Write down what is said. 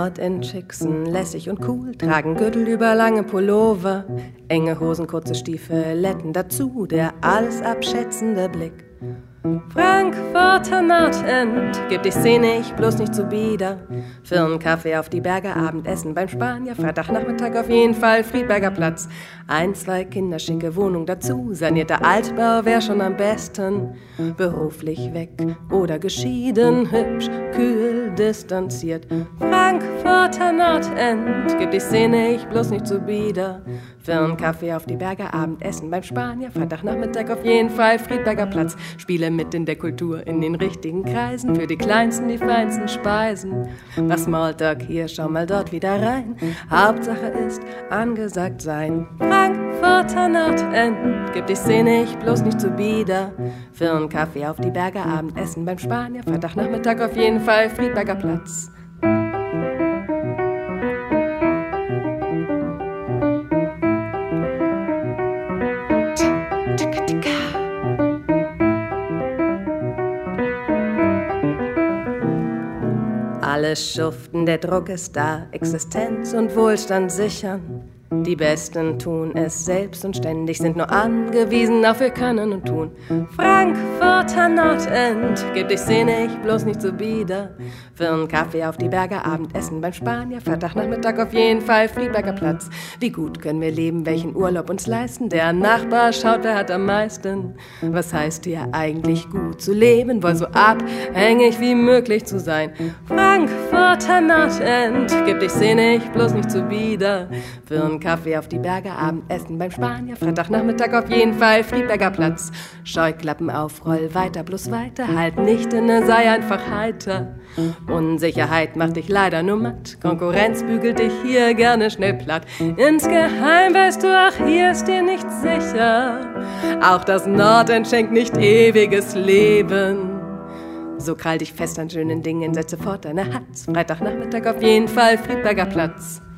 Nordend-Schicksen, lässig und cool, tragen Gürtel über lange Pullover, enge Hosen, kurze Stiefeletten, dazu der alles abschätzende Blick. Frankfurter Nordend, gib dich szenisch, bloß nicht zu bieder. Firnenkaffee auf die Berge, Abendessen beim Spanier, Freitagnachmittag auf jeden Fall, Friedberger Platz. 1, 2 kinderschicke Wohnung dazu, sanierter Altbau wär schon am besten. Beruflich weg oder geschieden, hübsch, kühl, distanziert. Frankfurter Nordend, gib dich szenisch, bloß nicht zu bieder. Firnenkaffee auf die Berge, Abendessen beim Spanier, Freitagnachmittag auf jeden Fall, Friedberger Platz. Spiele mit in der Kultur, in den richtigen Kreisen, für die Kleinsten die feinsten Speisen. Mach Smalltalk hier, schau mal dort wieder rein. Hauptsache ist angesagt sein. Frankfurter Nordend, gib dich szenisch, bloß nicht zu bieder. Firnenkaffee auf die Berge, Abendessen beim Spanier, Freitagnachmittag auf jeden Fall, Friedberger Platz. Alle schuften, der Druck ist da, Existenz und Wohlstand sichern. Die Besten tun es selbst und ständig, sind nur angewiesen auf ihr Können und Tun. Frankfurter Nordend, gib dich szenisch, bloß nicht zu bieder. Firnenkaffee auf die Berge, Abendessen beim Spanier, Freitagnachmittag auf jeden Fall, Friedberger Platz. Wie gut können wir leben, welchen Urlaub uns leisten? Der Nachbar schaut, wer hat am meisten. Was heißt hier eigentlich gut zu leben? Wohl so abhängig wie möglich zu sein. Frankfurter Nordend, gib dich szenisch, bloß nicht zu bieder. Kaffee auf die Berge, Abendessen beim Spanier, Freitagnachmittag auf jeden Fall, Friedberger Platz. Scheuklappen auf, roll weiter, bloß weiter, halt nicht inne, sei einfach heiter. Unsicherheit macht dich leider nur matt, Konkurrenz bügelt dich hier gerne schnell platt. Insgeheim weißt du, ach, hier ist dir nichts sicher. Auch das Nordend schenkt nicht ewiges Leben. So krall dich fest an schönen Dingen, setze fort deine Hatz. Freitagnachmittag auf jeden Fall, Friedberger Platz.